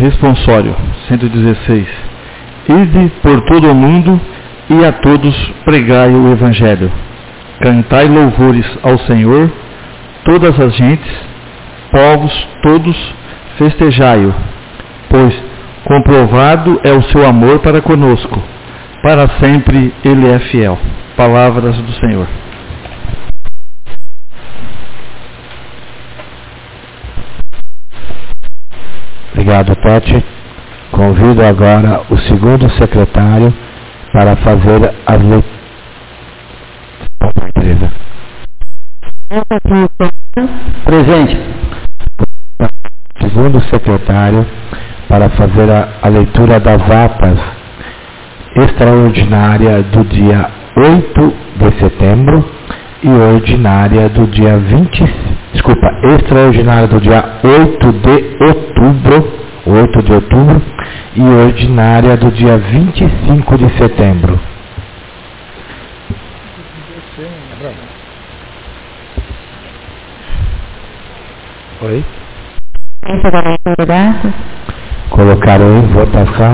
Responsório 116. Ide por todo o mundo e a todos pregai o Evangelho. Cantai louvores ao Senhor, todas as gentes, povos todos, festejai-o, pois comprovado é o seu amor para conosco, para sempre ele é fiel. Palavras do Senhor. Obrigado, Tati. Convido agora o segundo secretário para fazer as leituras. Presente. Segundo secretário para fazer a leitura das atas extraordinária do dia 8 de setembro e ordinária do dia extraordinária do dia 8 de outubro e ordinária do dia 25 de setembro. Oi? Colocaram em votação.